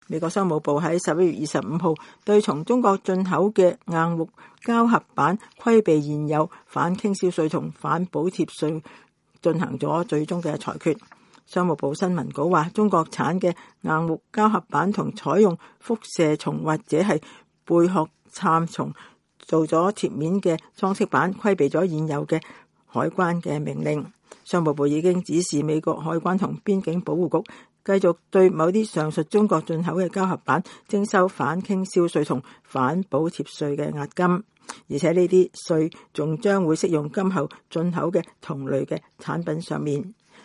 美國商務部喺11月25號對從中國進口嘅硬木膠合板規避現有反傾銷稅同反補貼稅進行咗最終嘅裁決。商務部新聞稿話，中國產嘅硬木膠合板同採用輻射松或者係貝殼杉松做咗貼面嘅裝飾板，規避咗現有嘅海關嘅命令。商務部已經指示美國海關同邊境保護局繼續對某啲上述中國進口嘅膠合板徵收反傾銷稅同反補貼稅嘅押金，而且呢啲稅仲將會適用今後進口嘅同類嘅產品上面。